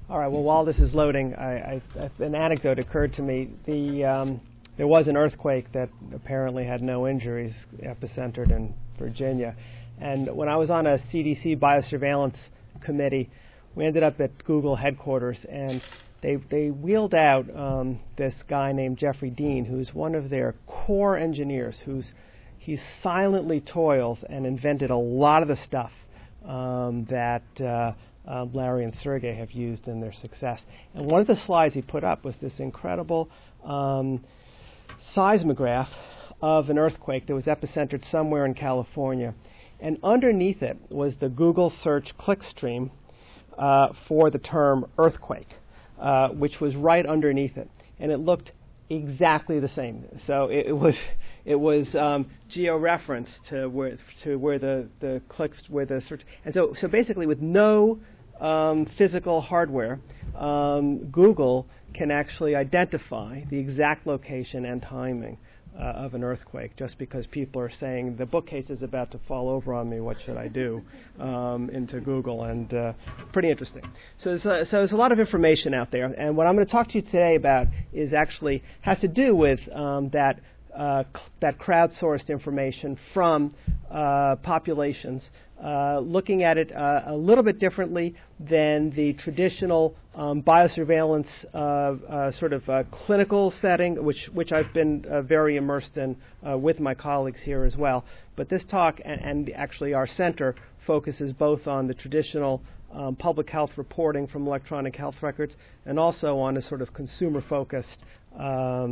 All right. Well, while this is loading, an anecdote occurred to me. There was an earthquake that apparently had no injuries, epicentered in Virginia. And when I was on a CDC biosurveillance committee, we ended up at Google headquarters, and they wheeled out this guy named Jeffrey Dean, who's one of their core engineers, he silently toils and invented a lot of the stuff that Larry and Sergey have used in their success. And one of the slides he put up was this incredible seismograph of an earthquake that was epicentered somewhere in California. And underneath it was the Google search clickstream for the term earthquake, which was right underneath it. And it looked exactly the same. So it was georeferenced to where the clicks, where the search. And so basically with no physical hardware, Google can actually identify the exact location and timing of an earthquake, just because people are saying the bookcase is about to fall over on me, what should I do, into Google, and pretty interesting. So there's a lot of information out there, and what I'm going to talk to you today about is actually has to do with that crowdsourced information from populations, looking at it a little bit differently than the traditional biosurveillance clinical setting, which I've been very immersed in with my colleagues here as well. But this talk, and actually our center, focuses both on the traditional public health reporting from electronic health records, and also on a sort of consumer-focused, a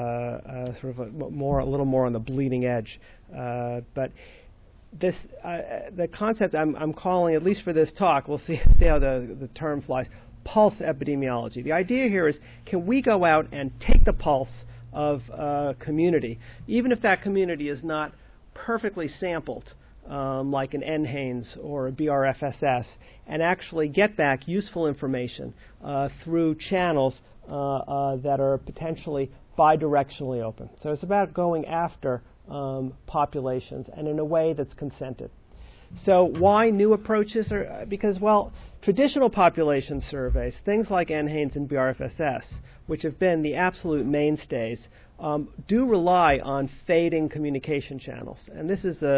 little more on the bleeding edge. But this, the concept I'm calling, at least for this talk, we'll see how the term flies, pulse epidemiology. The idea here is, can we go out and take the pulse of a community, even if that community is not perfectly sampled, like an NHANES or a BRFSS, and actually get back useful information through channels that are potentially bidirectionally open. So it's about going after populations, and in a way that's consented. So why new approaches? Because, well, traditional population surveys, things like NHANES and BRFSS, which have been the absolute mainstays, do rely on fading communication channels. And this is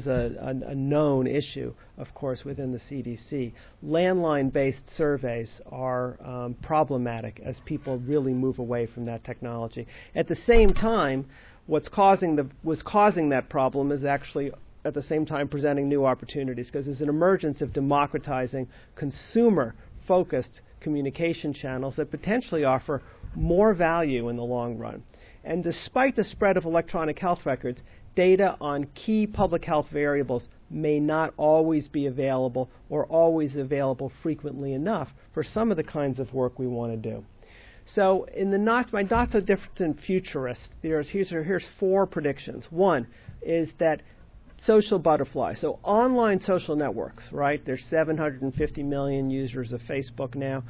a known issue, of course, within the CDC. Landline-based surveys are problematic as people really move away from that technology. At the same time, was causing that problem is actually at the same time presenting new opportunities, because there's an emergence of democratizing consumer-focused communication channels that potentially offer more value in the long run. And despite the spread of electronic health records, data on key public health variables may not always be available, or always available frequently enough for some of the kinds of work we want to do. So in my not so distant futurist, here's 4 predictions. One is that social butterfly, so online social networks, right? There's 750 million users of Facebook now,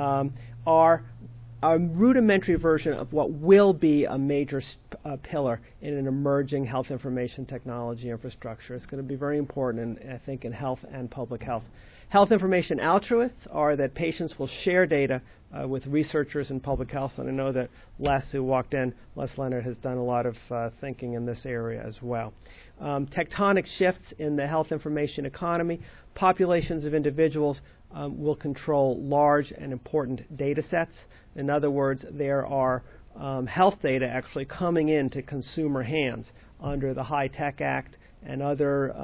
are a rudimentary version of what will be a major pillar in an emerging health information technology infrastructure. It's going to be very important, I think, in health and public health. Health information altruists are that patients will share data with researchers in public health, and I know that Les, who walked in, Les Leonard, has done a lot of thinking in this area as well. Tectonic shifts in the health information economy. Populations of individuals will control large and important data sets. In other words, there are health data actually coming into consumer hands under the HITECH Act and other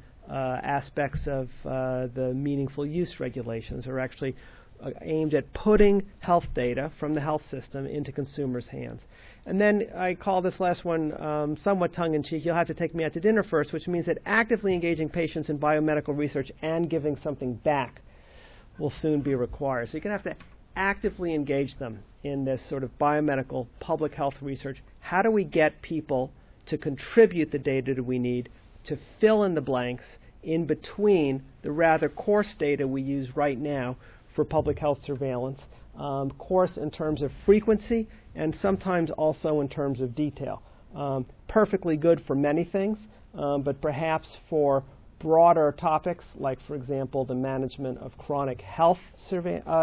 aspects of the meaningful use regulations are actually aimed at putting health data from the health system into consumers' hands. And then I call this last one somewhat tongue-in-cheek, you'll have to take me out to dinner first, which means that actively engaging patients in biomedical research and giving something back will soon be required. So you're going to have to actively engage them in this sort of biomedical public health research. How do we get people to contribute the data that we need to fill in the blanks in between the rather coarse data we use right now for public health surveillance, coarse in terms of frequency and sometimes also in terms of detail. Perfectly good for many things, but perhaps for broader topics, like, for example, the management of chronic health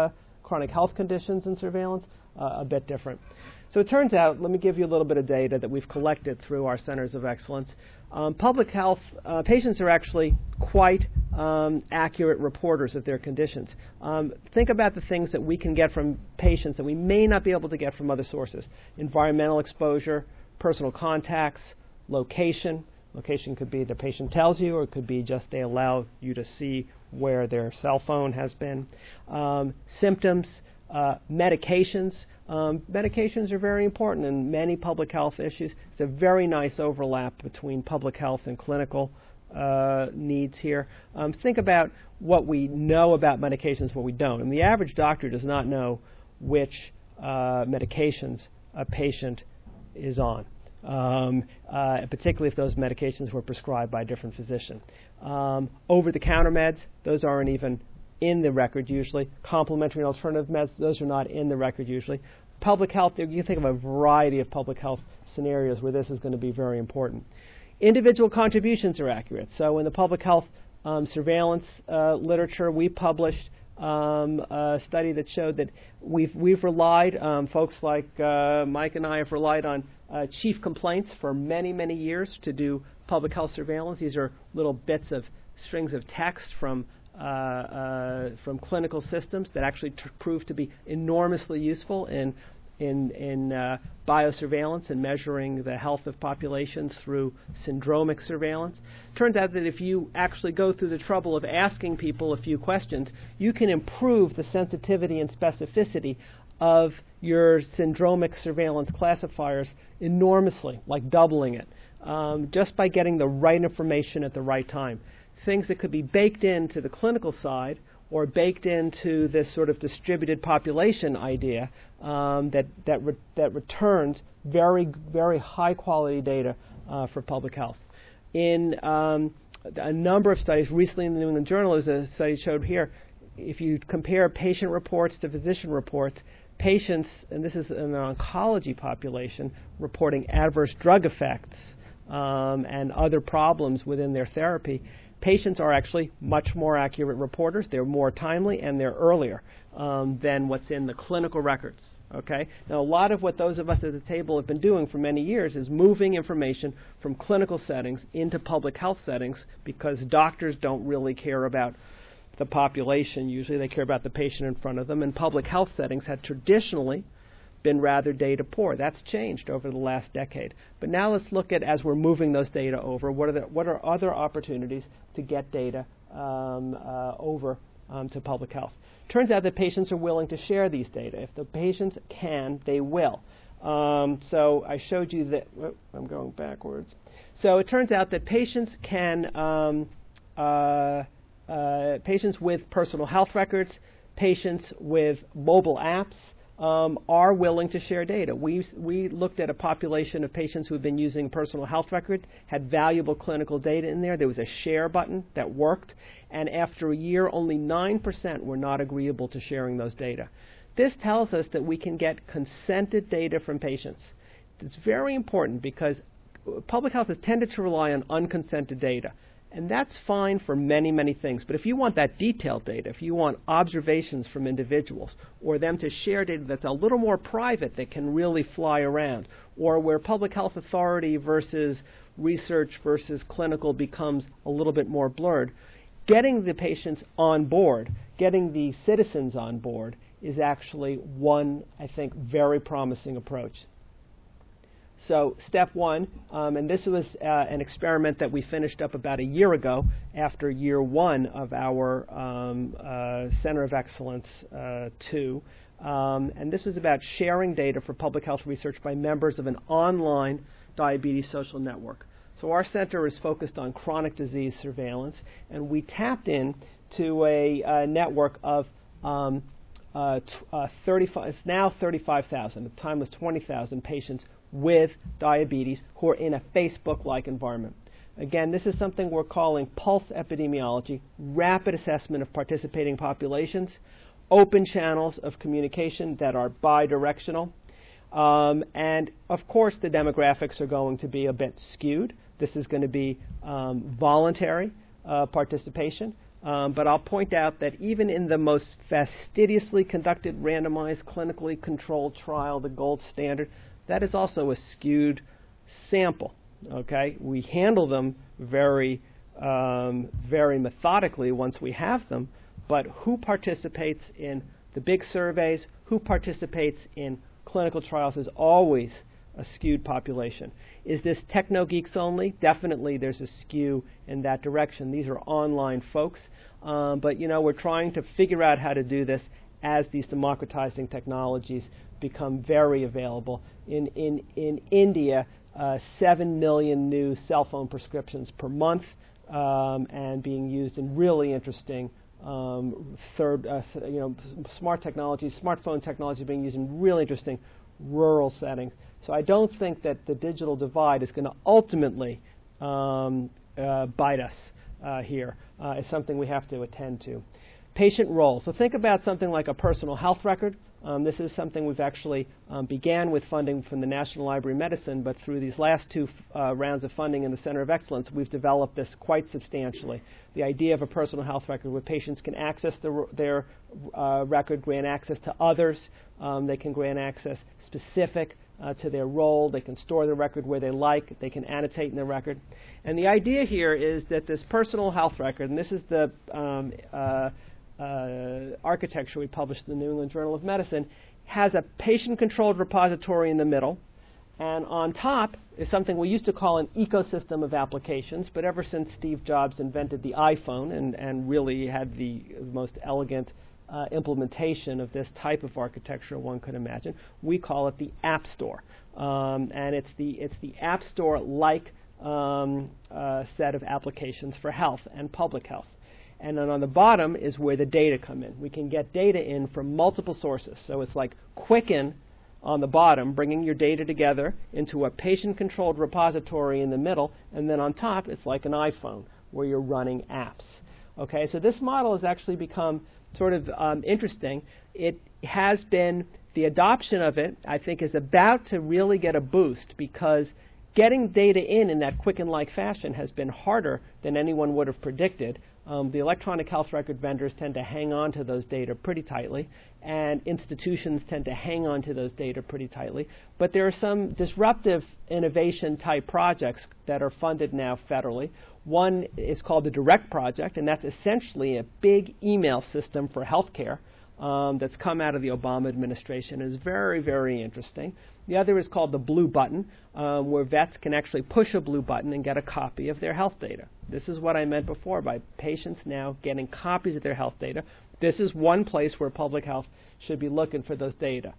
chronic health conditions and surveillance, a bit different. So it turns out, let me give you a little bit of data that we've collected through our centers of excellence. Public health patients are actually quite accurate reporters of their conditions. Think about the things that we can get from patients that we may not be able to get from other sources. Environmental exposure, personal contacts, location. Location could be the patient tells you, or it could be just they allow you to see where their cell phone has been. Symptoms, medications. Medications are very important in many public health issues. It's a very nice overlap between public health and clinical needs here. Think about what we know about medications, what we don't. And the average doctor does not know which medications a patient is on. Particularly if those medications were prescribed by a different physician. Over-the-counter meds, those aren't even in the record usually. Complementary and alternative meds, those are not in the record usually. Public health, you can think of a variety of public health scenarios where this is going to be very important. Individual contributions are accurate. So in the public health surveillance literature, we published a study that showed that we've relied, folks like Mike and I have relied on chief complaints for many, many years to do public health surveillance. These are little bits of strings of text from clinical systems that actually prove to be enormously useful in biosurveillance and measuring the health of populations through syndromic surveillance. Turns out that if you actually go through the trouble of asking people a few questions, you can improve the sensitivity and specificity of your syndromic surveillance classifiers enormously, like doubling it, just by getting the right information at the right time. Things that could be baked into the clinical side or baked into this sort of distributed population idea that returns very, very high-quality data for public health. In a number of studies, recently in the New England Journal, there's a study showed here, if you compare patient reports to physician reports, patients, and this is an oncology population, reporting adverse drug effects and other problems within their therapy, patients are actually much more accurate reporters. They're more timely and they're earlier than what's in the clinical records. Okay? Now, a lot of what those of us at the table have been doing for many years is moving information from clinical settings into public health settings because doctors don't really care about the population. Usually they care about the patient in front of them, and public health settings had traditionally been rather data poor. That's changed over the last decade. But now let's look at, as we're moving those data over, what are other opportunities to get data over to public health. Turns out that patients are willing to share these data. If the patients can, they will. So I showed you that, I'm going backwards. So it turns out that patients can, patients with personal health records, patients with mobile apps, are willing to share data. We looked at a population of patients who had been using personal health records, had valuable clinical data in there. There was a share button that worked, and after a year, only 9% were not agreeable to sharing those data. This tells us that we can get consented data from patients. It's very important because public health has tended to rely on unconsented data. And that's fine for many, many things. But if you want that detailed data, if you want observations from individuals, or them to share data that's a little more private that can really fly around, or where public health authority versus research versus clinical becomes a little bit more blurred, getting the patients on board, getting the citizens on board, is actually one, I think, very promising approach. So step one, and this was an experiment that we finished up about a year ago after year one of our Center of Excellence 2. And this was about sharing data for public health research by members of an online diabetes social network. So our center is focused on chronic disease surveillance, and we tapped in to a network of 35, it's now 35,000. At the time it was 20,000 patients with diabetes who are in a Facebook-like environment. Again, this is something we're calling pulse epidemiology, rapid assessment of participating populations, open channels of communication that are bidirectional, and of course the demographics are going to be a bit skewed. This is going to be voluntary participation. But I'll point out that even in the most fastidiously conducted randomized clinically controlled trial, the gold standard, that is also a skewed sample. Okay, we handle them very methodically once we have them, but who participates in the big surveys, who participates in clinical trials is always a skewed population. Is this techno geeks only? Definitely there's a skew in that direction. These are online folks, but we're trying to figure out how to do this as these democratizing technologies become very available. In India, 7 million new cell phone prescriptions per month, and being used in really interesting smart technology, smartphone technology being used in really interesting rural settings. So I don't think that the digital divide is going to ultimately bite us here. It's something we have to attend to. Patient role. So think about something like a personal health record. This is something we've actually began with funding from the National Library of Medicine, but through these last two rounds of funding in the Center of Excellence, we've developed this quite substantially. The idea of a personal health record where patients can access their record, grant access to others. They can grant access specific to their role. They can store the record where they like. They can annotate in the record. And the idea here is that this personal health record, and this is the architecture we published in the New England Journal of Medicine, has a patient-controlled repository in the middle, and on top is something we used to call an ecosystem of applications, but ever since Steve Jobs invented the iPhone and really had the most elegant implementation of this type of architecture one could imagine, we call it the App Store. And it's the App Store-like set of applications for health and public health. And then on the bottom is where the data come in. We can get data in from multiple sources. So it's like Quicken on the bottom, bringing your data together into a patient-controlled repository in the middle, and then on top it's like an iPhone where you're running apps. Okay, so this model has actually become sort of interesting. It has been, the adoption of it, I think, is about to really get a boost because getting data in that Quicken-like fashion has been harder than anyone would have predicted. The electronic health record vendors tend to hang on to those data pretty tightly, and institutions tend to hang on to those data pretty tightly. But there are some disruptive innovation-type projects that are funded now federally. One is called the Direct Project, and that's essentially a big email system for healthcare that's come out of the Obama administration. Is very, very interesting. The other is called the Blue Button, where vets can actually push a blue button and get a copy of their health data. This is what I meant before by patients now getting copies of their health data. This is one place where public health should be looking for those data.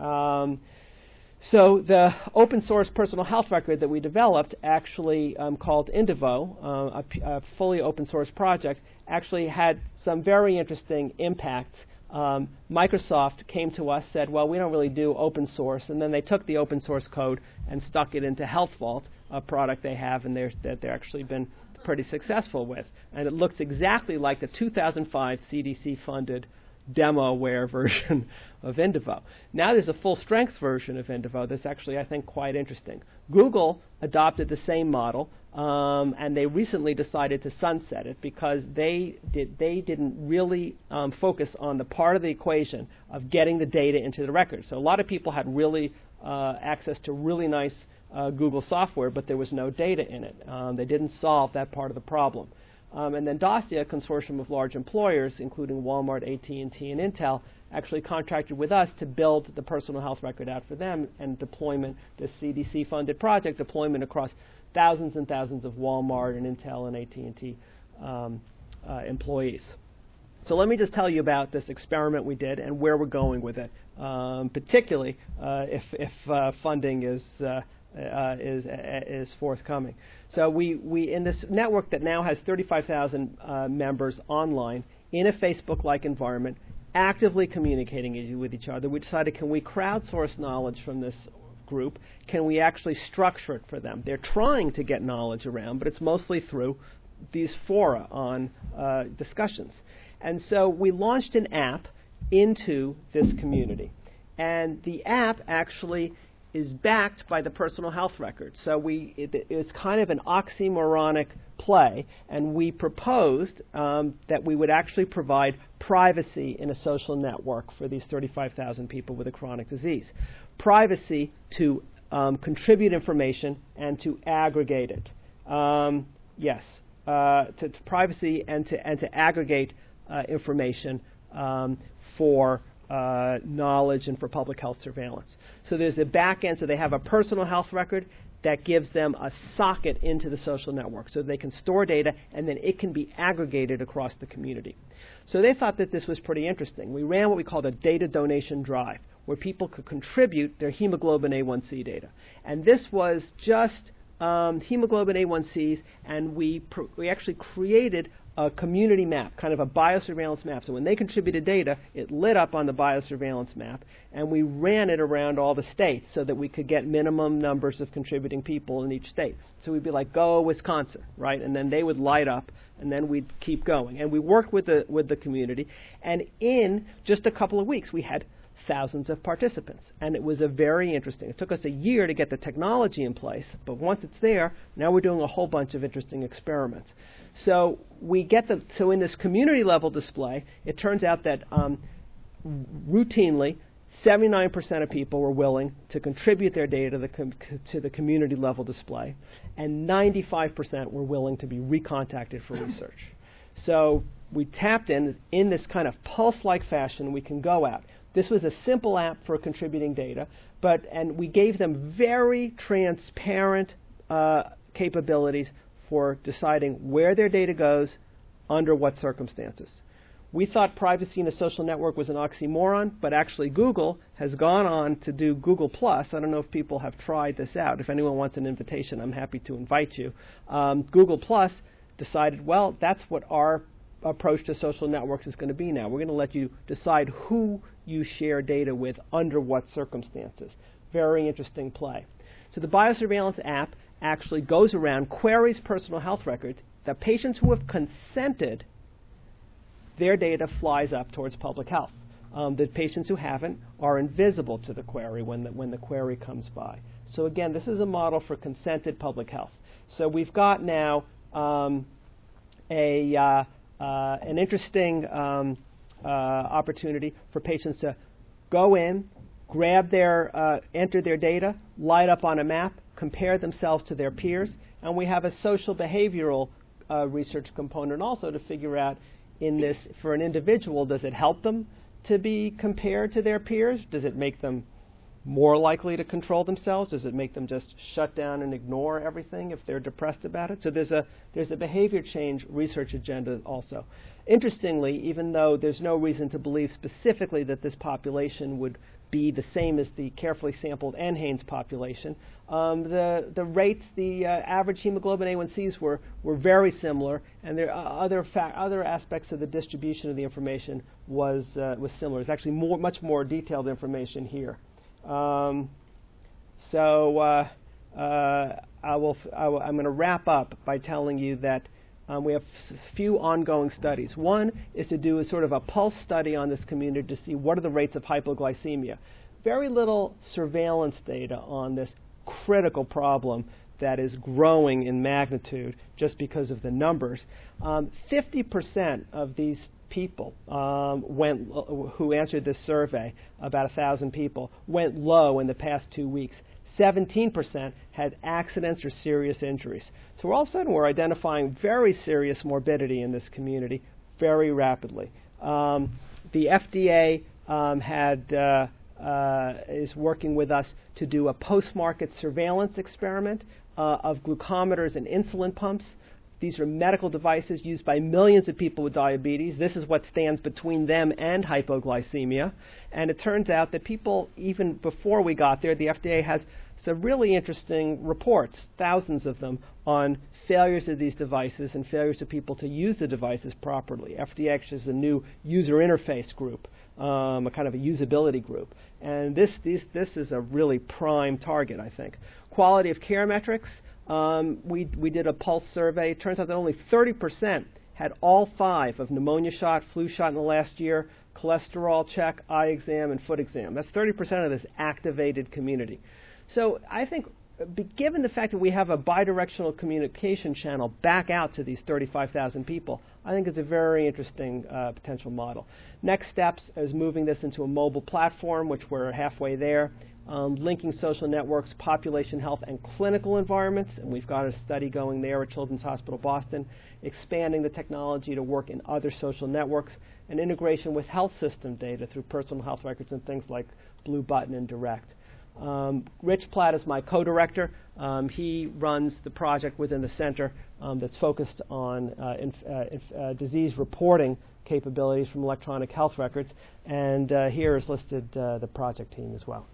So the open source personal health record that we developed, actually called Indivo, a fully open source project, actually had some very interesting impacts. Microsoft came to us, said, well, we don't really do open source, and then they took the open source code and stuck it into Health Vault, a product they have and that they've actually been pretty successful with. And it looks exactly like the 2005 CDC-funded demoware version of Indivo. Now there's a full-strength version of Indivo that's actually, I think, quite interesting. Google adopted the same model, and they recently decided to sunset it because they didn't really focus on the part of the equation of getting the data into the record. So a lot of people had really access to really nice Google software, but there was no data in it. They didn't solve that part of the problem. And then Dacia, a consortium of large employers, including Walmart, AT&T, and Intel, actually contracted with us to build the personal health record out for them and deployment, this CDC-funded project, deployment across thousands and thousands of Walmart and Intel and AT&T employees. So let me just tell you about this experiment we did and where we're going with it, particularly if funding is forthcoming. So we in this network that now has 35,000 members online in a Facebook-like environment, actively communicating with each other, we decided, can we crowdsource knowledge from this group? Can we actually structure it for them? They're trying to get knowledge around, but it's mostly through these fora on discussions. And so we launched an app into this community. And the app actually is backed by the personal health record. So it's kind of an oxymoronic play, and we proposed that we would actually provide privacy in a social network for these 35,000 people with a chronic disease. Privacy to contribute information and to aggregate it. To privacy and to aggregate information for knowledge and for public health surveillance. So there's a back end, so they have a personal health record that gives them a socket into the social network so they can store data and then it can be aggregated across the community. So they thought that this was pretty interesting. We ran what we called a data donation drive where people could contribute their hemoglobin A1C data. And this was just hemoglobin A1Cs, and we actually created a community map, kind of a biosurveillance map. So when they contributed data, it lit up on the biosurveillance map, and we ran it around all the states so that we could get minimum numbers of contributing people in each state. So we'd be like, go Wisconsin, right? And then they would light up, and then we'd keep going. And we worked with the community, and in just a couple of weeks, we had thousands of participants. And it was a very interesting. It took us a year to get the technology in place, but once it's there, now we're doing a whole bunch of interesting experiments. So so in this community level display, it turns out that routinely 79% of people were willing to contribute their data to the community level display, and 95% were willing to be recontacted for research. So we tapped in this kind of pulse-like fashion. We can go out. This was a simple app for contributing data, and we gave them very transparent capabilities for deciding where their data goes, under what circumstances. We thought privacy in a social network was an oxymoron, but actually Google has gone on to do Google+. I don't know if people have tried this out. If anyone wants an invitation, I'm happy to invite you. Google+ decided, well, that's what our approach to social networks is going to be now. We're going to let you decide who you share data with under what circumstances. Very interesting play. So the biosurveillance app actually goes around, queries personal health records. The patients who have consented, their data flies up towards public health. The patients who haven't are invisible to the query when the query comes by. So again, this is a model for consented public health. So we've got now an interesting opportunity for patients to go in, grab enter their data, light up on a map, compare themselves to their peers, and we have a social behavioral research component also to figure out for an individual, does it help them to be compared to their peers? Does it make them more likely to control themselves? Does it make them just shut down and ignore everything if they're depressed about it? So there's a behavior change research agenda also. Interestingly, even though there's no reason to believe specifically that this population would be the same as the carefully sampled NHANES population, the rates, the average hemoglobin A1Cs were very similar, and there other aspects of the distribution of the information was similar. It's actually much more detailed information here. I'm going to wrap up by telling you that we have a few ongoing studies. One is to do a sort of a pulse study on this community to see what are the rates of hypoglycemia. Very little surveillance data on this critical problem that is growing in magnitude just because of the numbers. 50% of these people who answered this survey, about 1,000 people, went low in the past 2 weeks. 17% had accidents or serious injuries. So all of a sudden we're identifying very serious morbidity in this community very rapidly. The FDA is working with us to do a post-market surveillance experiment of glucometers and insulin pumps. These are medical devices used by millions of people with diabetes. This is what stands between them and hypoglycemia. And it turns out that people, even before we got there, the FDA has some really interesting reports, thousands of them, on failures of these devices and failures of people to use the devices properly. FDA actually is a new user interface group, a kind of a usability group. And this is a really prime target, I think. Quality of care metrics. We did a pulse survey. It turns out that only 30% had all 5 of pneumonia shot, flu shot in the last year, cholesterol check, eye exam, and foot exam. That's 30% of this activated community. So I think, given the fact that we have a bidirectional communication channel back out to these 35,000 people, I think it's a very interesting potential model. Next steps is moving this into a mobile platform, which we're halfway there, linking social networks, population health, and clinical environments, and we've got a study going there at Children's Hospital Boston, expanding the technology to work in other social networks, and integration with health system data through personal health records and things like Blue Button and Direct. Rich Platt is my co-director. He runs the project within the center that's focused on disease reporting capabilities from electronic health records. And here is listed the project team as well.